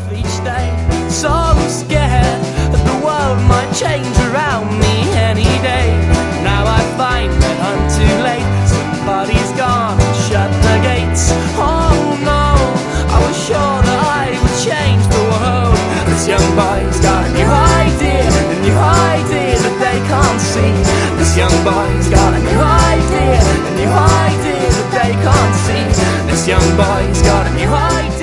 each day. So scared that the world might change around me any day. Now I find that I'm too late. Somebody's gone and shut the gates. Oh no, I was sure that I would change the world. This young boy's got a new idea that they can't see. This young boy's got a new idea that they can't see. This young boy's got a new idea.